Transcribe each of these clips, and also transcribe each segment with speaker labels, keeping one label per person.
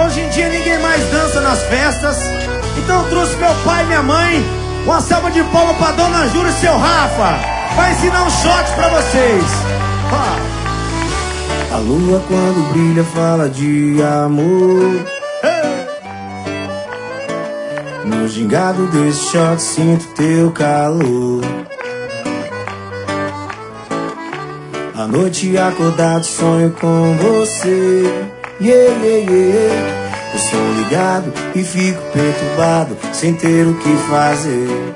Speaker 1: Hoje em dia ninguém mais dança nas festas, então eu trouxe meu pai e minha mãe. Uma salva de palmas pra Dona Júlia e seu Rafa. Vai ensinar um shot pra vocês.
Speaker 2: A lua quando brilha fala de amor. No gingado desse shot sinto teu calor. À noite acordado sonho com você. Yeah, yeah, yeah. O som ligado e fico perturbado sem ter o que fazer.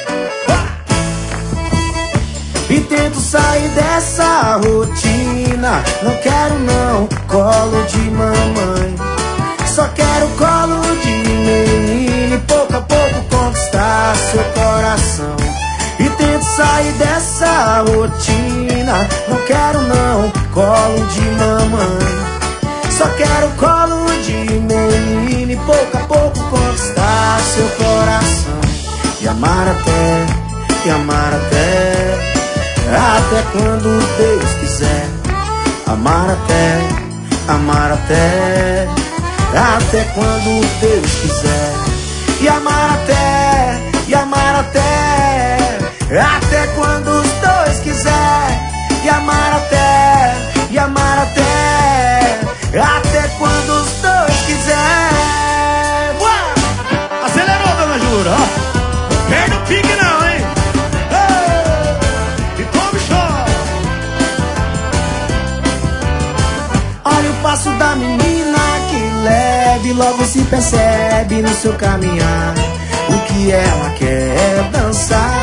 Speaker 2: E tento sair dessa rotina. Não quero não colo de mamãe, só quero colo de menino e pouco a pouco conquistar seu coração. E tento sair dessa rotina. Não quero não colo de mamãe, só quero colo de menino e pouco a pouco conquistar seu coração. E amar até quando Deus quiser. Amar até quando Deus quiser. E amar até quando os dois quiser. E amar até quando os dois quiser.
Speaker 1: Acelerou, Dona Jura, ó. Perde o pique não, hein? E tome show.
Speaker 2: Olha o passo da menina que leve, logo se percebe no seu caminhar o que ela quer dançar.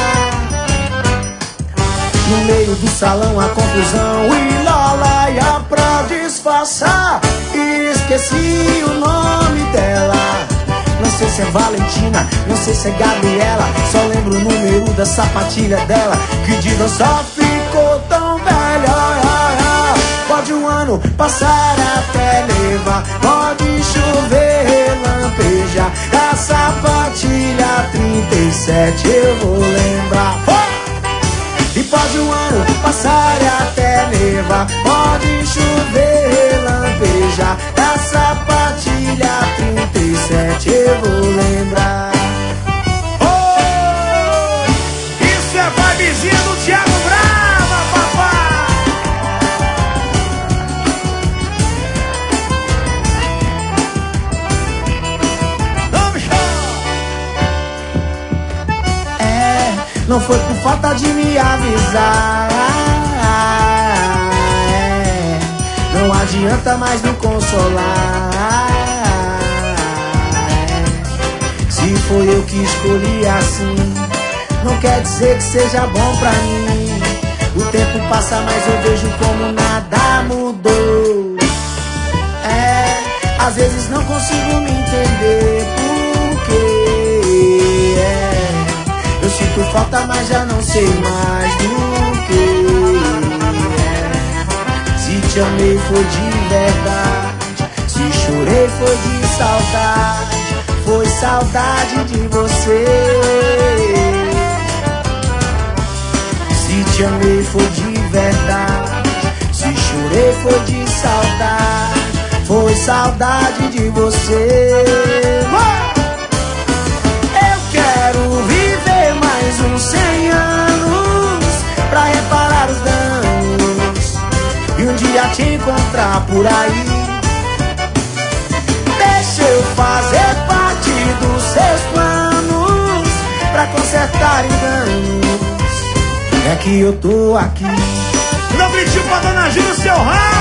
Speaker 2: No meio do salão a confusão e lalaia pra disfarçar. Esqueci o nome dela. Não sei se é Valentina, não sei se é Gabriela. Só lembro o número da sapatilha dela, que de dançar ficou tão velha. Pode um ano passar até levar, pode chover, lampejar. A sapatilha 37 eu vou lembrar. E pode um ano passar e até levar, pode chover, lampejar. Da sapatilha 37 eu vou lembrar.
Speaker 1: Oh, isso é vibezinha do Thiago Brava, papai. Vamos,
Speaker 2: não foi por falta de me avisar. Não adianta mais me consolar. Se foi eu que escolhi assim, não quer dizer que seja bom pra mim. O tempo passa, mas eu vejo como nada mudou. Às vezes não consigo me entender porque eu sinto falta, mas já não sei mais do que Se te amei foi de verdade, se chorei foi de saudade. Foi saudade de você. Se te amei foi de verdade, se chorei foi de saudade. Foi saudade de você. Eu quero viver mais uns 100 anos pra reparar os danos e um dia te encontrar por aí. Deixa eu fazer parte dos seus planos pra consertar enganos. É que eu tô aqui.
Speaker 1: Não gritinho pra Dona Júlia, seu rabo.